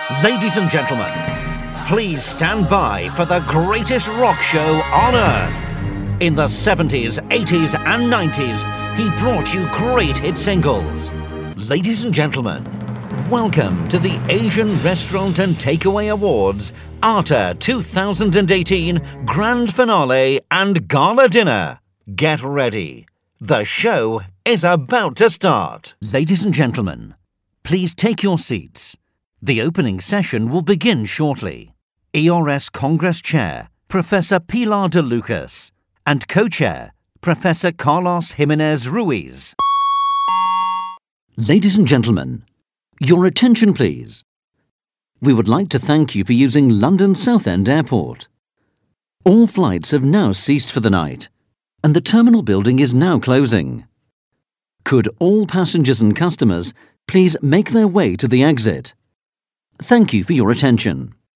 Ladies and gentlemen, please stand by for the greatest rock show on earth. In the 70s, 80s and 90s, he brought you great hit singles. Ladies and gentlemen, welcome to the Asian Restaurant and Takeaway Awards ARTA 2018 Grand Finale and Gala Dinner. Get ready. The show is about to start. Ladies and gentlemen, please take your seats. The opening session will begin shortly. ERS Congress Chair, Professor Pilar de Lucas, and Co-Chair, Professor Carlos Jimenez Ruiz. Ladies and gentlemen, your attention please. We would like to thank you for using London Southend Airport. All flights have now ceased for the night, and the terminal building is now closing. Could all passengers and customers please make their way to the exit? Thank you for your attention.